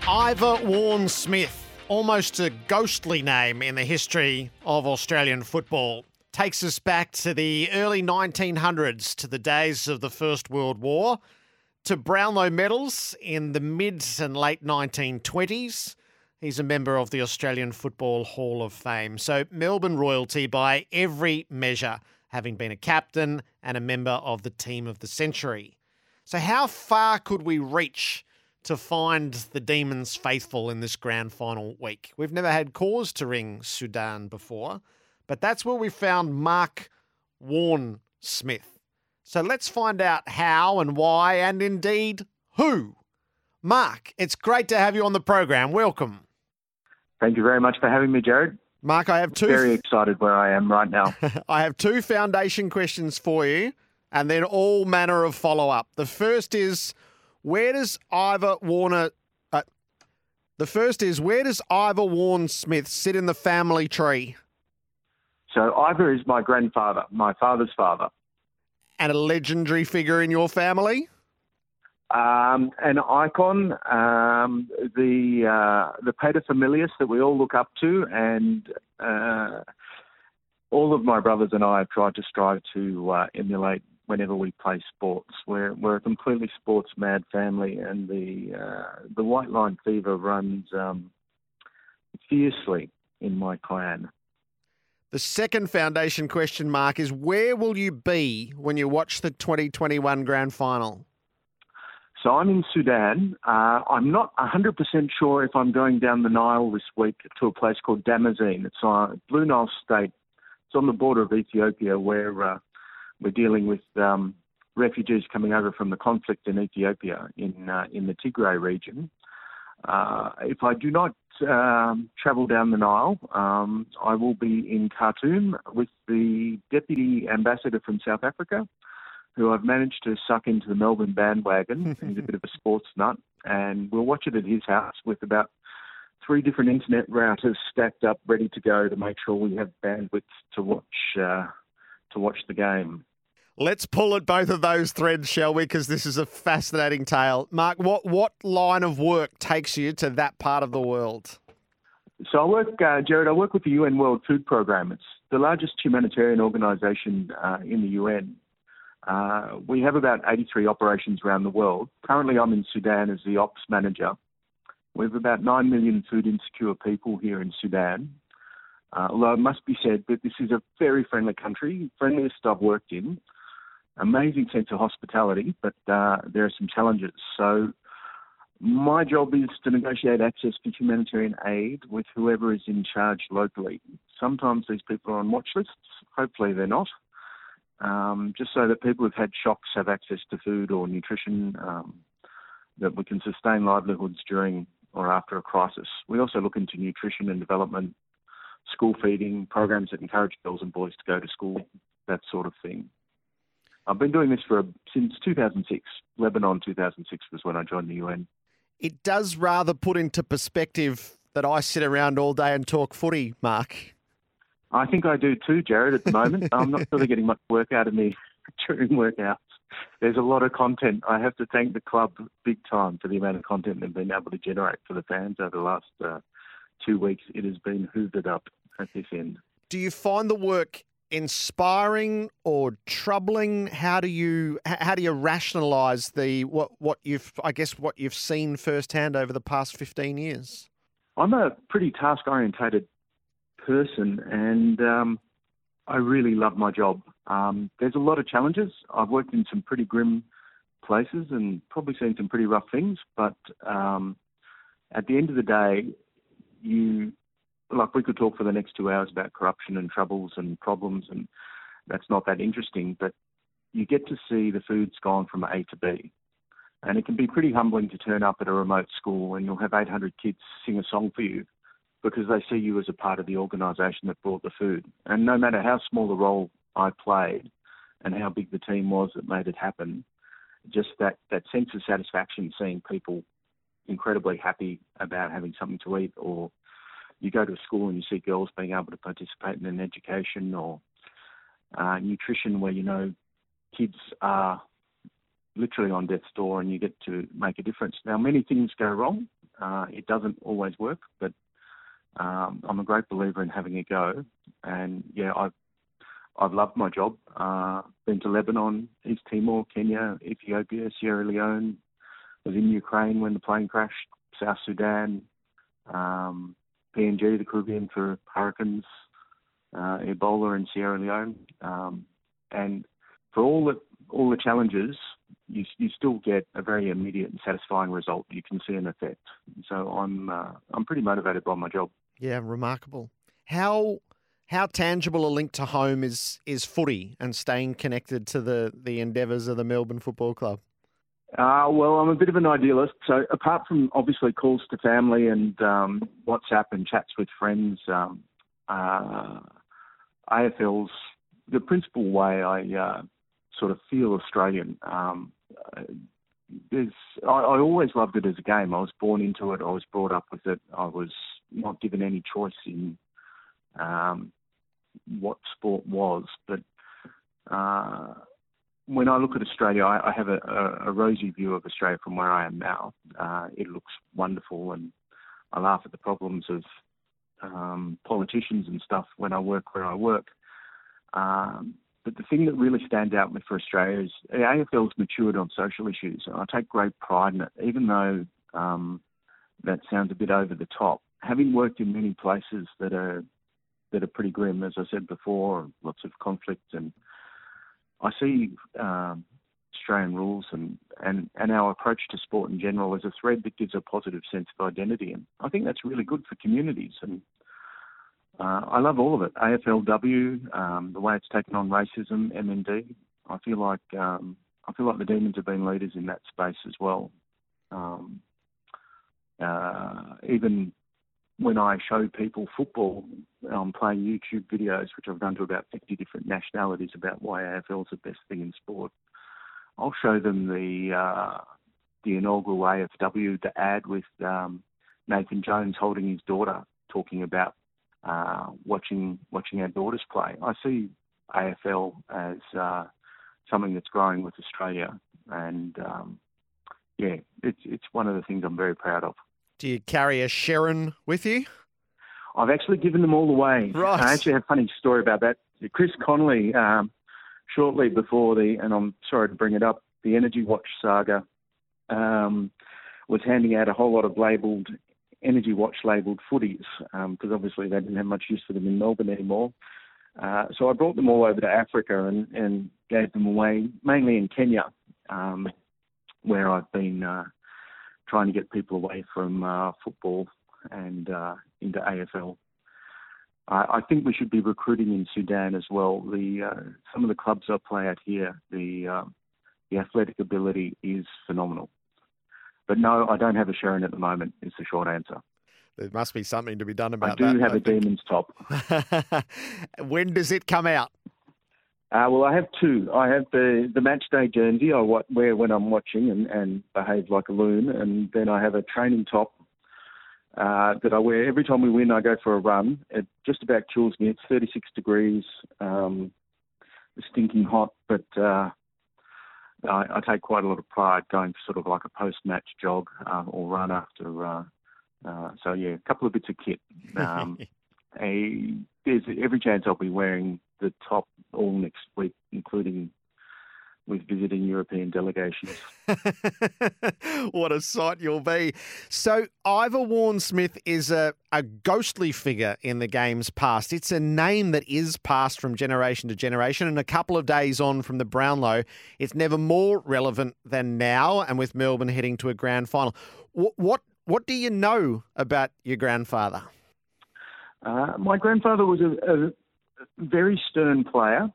Ivor Warne-Smith, almost a ghostly name in the history of Australian football, takes us back to the early 1900s, to the days of the First World War, to Brownlow medals in the mid and late 1920s. He's a member of the Australian Football Hall of Fame. So Melbourne royalty by every measure, having been a captain and a member of the team of the century. So how far could we reach to find the Demons faithful in this grand final week? We've never had cause to ring Sudan before, but that's where we found Mark Warne-Smith. So let's find out how and why and indeed who. Mark, it's great to have you on the program. Welcome. Thank you very much for having me, Jared. Mark, I have two... Very excited where I am right now. I have two foundation questions for you and then all manner of follow-up. The first is, where does Ivor Warne-Smith sit in the family tree? So Ivor is my grandfather, my father's father. And a legendary figure in your family? An icon, the paterfamilias that we all look up to, and all of my brothers and I have tried to strive to emulate whenever we play sports. We're a completely sports mad family, and the white line fever runs fiercely in my clan. The second foundation question, Mark, is where will you be when you watch the 2021 grand final? So I'm in Sudan. I'm not 100% sure if I'm going down the Nile this week to a place called Damazin. It's a Blue Nile state. It's on the border of Ethiopia, where we're dealing with refugees coming over from the conflict in Ethiopia in the Tigray region. If I do not travel down the Nile, I will be in Khartoum with the Deputy Ambassador from South Africa, who I've managed to suck into the Melbourne bandwagon. He's a bit of a sports nut, and we'll watch it at his house with about 3 different internet routers stacked up, ready to go to make sure we have bandwidth to watch the game. Let's pull at both of those threads, shall we? Because this is a fascinating tale. Mark, what line of work takes you to that part of the world? So I work, Jared, I work with the UN World Food Programme. It's the largest humanitarian organisation in the UN. We have about 83 operations around the world. Currently, I'm in Sudan as the ops manager. We have about 9 million food insecure people here in Sudan. Although it must be said that this is a very friendly country, friendliest I've worked in. Amazing sense of hospitality, but there are some challenges. So my job is to negotiate access to humanitarian aid with whoever is in charge locally. Sometimes these people are on watch lists. Hopefully they're not. Just so that people who've had shocks have access to food or nutrition, that we can sustain livelihoods during or after a crisis. We also look into nutrition and development, school feeding, programs that encourage girls and boys to go to school, that sort of thing. I've been doing this since 2006. Lebanon 2006 was when I joined the UN. It does rather put into perspective that I sit around all day and talk footy, Mark. I think I do too, Jared, at the moment. I'm not really getting much work out of me during workouts. There's a lot of content. I have to thank the club big time for the amount of content they've been able to generate for the fans over the last 2 weeks. It has been hoovered up at this end. Do you find the work inspiring or troubling? How do you rationalise what you've seen firsthand over the past 15 years? I'm a pretty task-orientated person, and I really love my job. There's a lot of challenges. I've worked in some pretty grim places and probably seen some pretty rough things, but at the end of the day, we could talk for the next 2 hours about corruption and troubles and problems, and that's not that interesting, but you get to see the food's gone from A to B. And it can be pretty humbling to turn up at a remote school and you'll have 800 kids sing a song for you because they see you as a part of the organisation that brought the food. And no matter how small the role I played and how big the team was that made it happen, just that sense of satisfaction seeing people incredibly happy about having something to eat, or you go to a school and you see girls being able to participate in an education, or nutrition where kids are literally on death's door and you get to make a difference. Now, many things go wrong, It doesn't always work, but I'm a great believer in having a go. And yeah, I've loved my job. Been to Lebanon, East Timor, Kenya, Ethiopia, Sierra Leone. Was in Ukraine when the plane crashed. South Sudan, PNG, the Caribbean for hurricanes, Ebola in Sierra Leone, and for all the challenges, you still get a very immediate and satisfying result. You can see an effect. So I'm pretty motivated by my job. Yeah, remarkable. How tangible a link to home is footy and staying connected to the endeavours of the Melbourne Football Club? Well, I'm a bit of an idealist. So apart from obviously calls to family and WhatsApp and chats with friends, AFL's the principal way I sort of feel Australian. I always loved it as a game. I was born into it. I was brought up with it. I was not given any choice in what sport was. But when I look at Australia, I have a rosy view of Australia from where I am now. It looks wonderful, and I laugh at the problems of politicians and stuff when I work where I work. But the thing that really stands out for Australia is the AFL's matured on social issues, and I take great pride in it, even though that sounds a bit over the top. Having worked in many places that are pretty grim, as I said before, lots of conflict, and I see Australian rules and our approach to sport in general as a thread that gives a positive sense of identity, and I think that's really good for communities. And I love all of it. AFLW, the way it's taken on racism, MND. I feel like the Demons have been leaders in that space as well. Even when I show people football, playing YouTube videos, which I've done to about 50 different nationalities about why AFL is the best thing in sport, I'll show them the inaugural AFW, the ad with Nathan Jones holding his daughter, talking about watching our daughters play. I see AFL as something that's growing with Australia, and it's one of the things I'm very proud of. Do you carry a Sherrin with you? I've actually given them all away. Right. I actually have a funny story about that. Chris Connolly, shortly before and I'm sorry to bring it up, the Energy Watch saga, was handing out a whole lot of Energy Watch labelled footies, because obviously they didn't have much use for them in Melbourne anymore. So I brought them all over to Africa and gave them away, mainly in Kenya, where I've been trying to get people away from football and into AFL. I think we should be recruiting in Sudan as well. Some of the clubs I play at here, the athletic ability is phenomenal. But no, I don't have a Sherrin at the moment, is the short answer. There must be something to be done about that. I do have a Demons top. When does it come out? Well, I have two. I have the match day jersey I wear when I'm watching and behave like a loon, and then I have a training top that I wear every time we win. I go for a run. It just about kills me. It's 36 degrees, stinking hot, but I take quite a lot of pride going for sort of like a post-match jog or run after. So yeah, a couple of bits of kit. There's every chance I'll be wearing the top all next week, including with visiting European delegations. What a sight you'll be. So Ivor Warne-Smith is a ghostly figure in the game's past. It's a name that is passed from generation to generation, and a couple of days on from the Brownlow, it's never more relevant than now, and with Melbourne heading to a grand final. What do you know about your grandfather? My grandfather was a very stern player.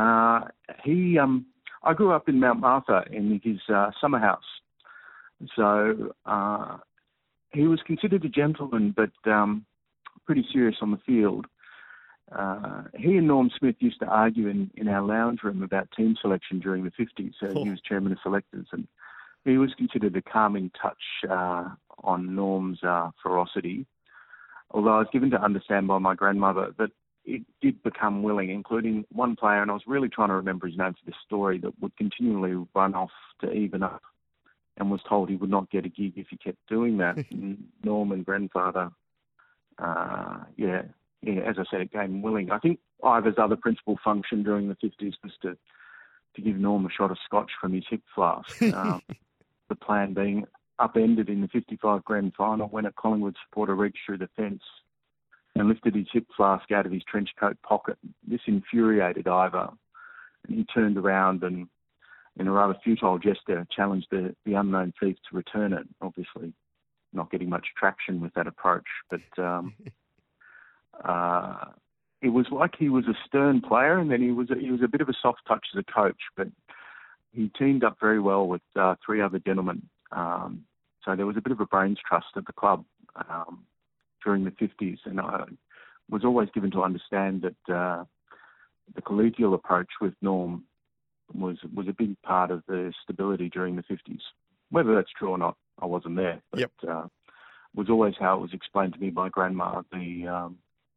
I grew up in Mount Martha in his summer house. So he was considered a gentleman, but pretty serious on the field. He and Norm Smith used to argue in our lounge room about team selection during the 50s. So he was chairman of selectors, and he was considered a calming touch on Norm's ferocity. Although I was given to understand by my grandmother that it did become willing, including one player, and I was really trying to remember his name for this story, that would continually run off to even up and was told he would not get a gig if he kept doing that. And Norman, grandfather, as I said, it came willing. I think Ivor's other principal function during the 50s was to give Norm a shot of scotch from his hip flask. The plan being upended in the 55 grand final when a Collingwood supporter reached through the fence and lifted his hip flask out of his trench coat pocket. This infuriated Ivor, and he turned around and, in a rather futile gesture, challenged the unknown thief to return it, obviously not getting much traction with that approach. But it was like he was a stern player, and then he was a bit of a soft touch as a coach, but he teamed up very well with three other gentlemen. So there was a bit of a brains trust at the club during the 50s, and I was always given to understand that the collegial approach with Norm was a big part of the stability during the 50s. Whether that's true or not, I wasn't there. But was always how it was explained to me by Grandma, the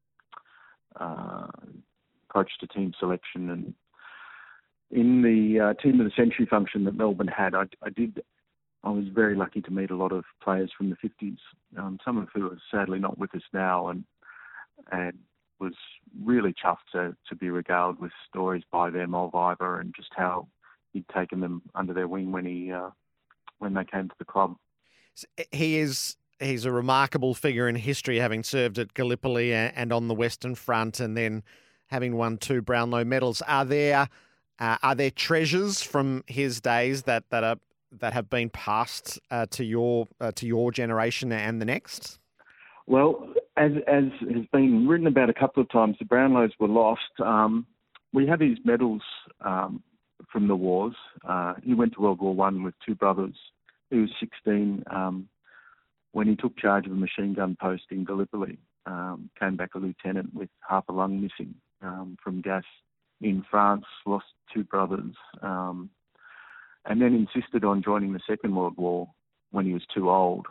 approach to team selection. And in the Team of the Century function that Melbourne had, I was very lucky to meet a lot of players from the 50s, some of who are sadly not with us now, and was really chuffed to be regaled with stories by them of Ivor and just how he'd taken them under their wing when they came to the club. He's a remarkable figure in history, having served at Gallipoli and on the Western Front, and then having won 2 Brownlow medals. Are there treasures from his days that have been passed to your generation and the next? Well, as has been written about a couple of times, the Brownlows were lost. We have his medals from the wars. He went to World War One with 2 brothers. He was 16 when he took charge of a machine gun post in Gallipoli. Came back a lieutenant with half a lung missing from gas in France, lost 2 brothers, and then insisted on joining the Second World War when he was too old.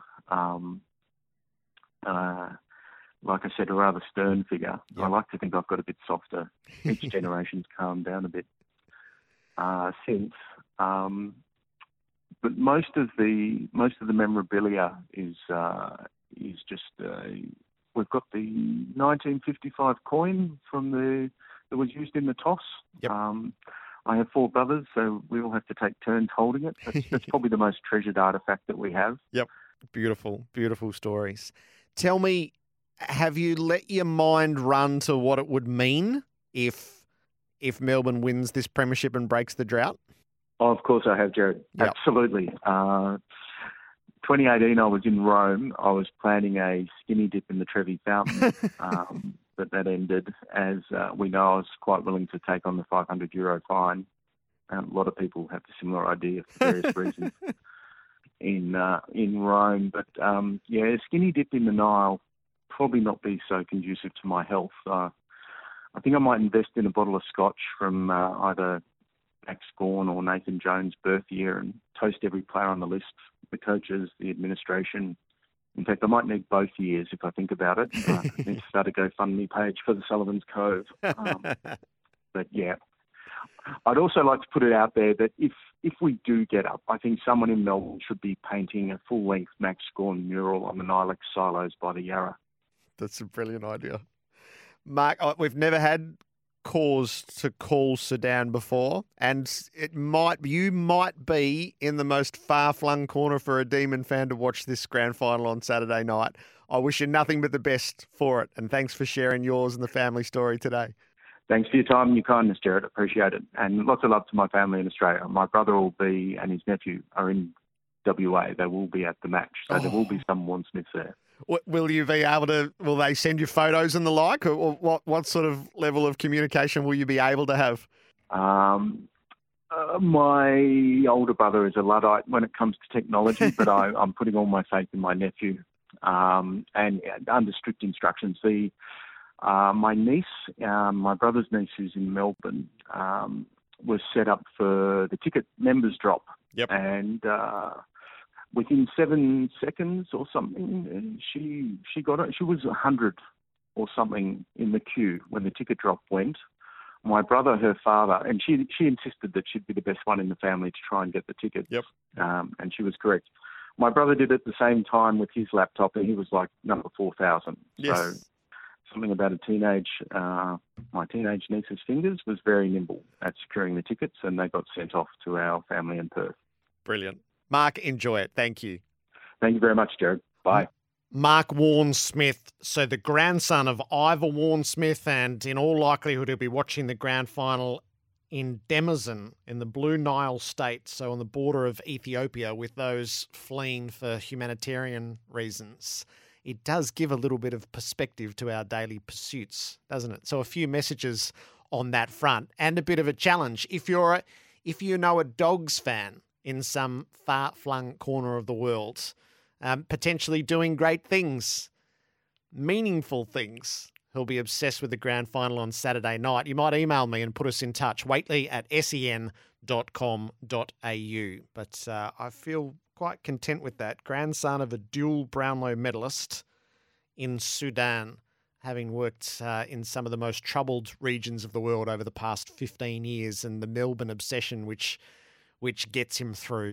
Like I said, a rather stern figure. Yep. I like to think I've got a bit softer. Each generation's calmed down a bit since. But most of the memorabilia is just we've got the 1955 coin that was used in the toss. Yep. I have 4 brothers, so we all have to take turns holding it. That's probably the most treasured artefact that we have. Yep. Beautiful, beautiful stories. Tell me, have you let your mind run to what it would mean if Melbourne wins this premiership and breaks the drought? Oh, of course I have, Jared. Yep. Absolutely. 2018, I was in Rome. I was planning a skinny dip in the Trevi Fountain, but that ended. As we know, I was quite willing to take on the €500 fine. A lot of people have a similar idea for various reasons in Rome. But a skinny dip in the Nile probably not be so conducive to my health. I think I might invest in a bottle of scotch from either Max Gawn or Nathan Jones' birth year and toast every player on the list, the coaches, the administration. In fact, I might need both years if I think about it. I need to start a GoFundMe page for the Sullivan's Cove. But yeah, I'd also like to put it out there that if we do get up, I think someone in Melbourne should be painting a full-length Max Gawn mural on the Nilex silos by the Yarra. That's a brilliant idea. Mark, we've never had cause to call Sudan before, and you might be in the most far-flung corner for a Demon fan to watch this grand final on Saturday night. I wish you nothing but the best for it, and thanks for sharing yours and the family story today. Thanks for your time and your kindness, Jared. Appreciate it. And lots of love to my family in Australia. My brother and his nephew are in WA. They will be at the match, so there will be some Warren Smiths there. Will you be able to? Will they send you photos and the like, or what sort of level of communication will you be able to have? My older brother is a Luddite when it comes to technology, but I'm putting all my faith in my nephew, and under strict instructions. My niece, my brother's niece, who's in Melbourne, was set up for the ticket members drop, and within 7 seconds or something, she got it. She was 100 or something in the queue when the ticket drop went. My brother, her father, and she insisted that she'd be the best one in the family to try and get the tickets. Yep. And she was correct. My brother did it at the same time with his laptop, and he was like number 4,000. Yes. So something about my teenage niece's fingers was very nimble at securing the tickets, and they got sent off to our family in Perth. Brilliant. Mark, enjoy it. Thank you. Thank you very much, Jared. Bye. Mark Warne-Smith, so the grandson of Ivor Warne-Smith, and in all likelihood he'll be watching the grand final in Demazin in the Blue Nile state, so on the border of Ethiopia, with those fleeing for humanitarian reasons. It does give a little bit of perspective to our daily pursuits, doesn't it? So a few messages on that front, and a bit of a challenge. If you know a Dogs fan in some far-flung corner of the world, potentially doing great things, meaningful things, who'll be obsessed with the grand final on Saturday night, you might email me and put us in touch, waitley@sen.com.au. But I feel quite content with that. Grandson of a dual Brownlow medalist in Sudan, having worked in some of the most troubled regions of the world over the past 15 years, and the Melbourne obsession which gets him through.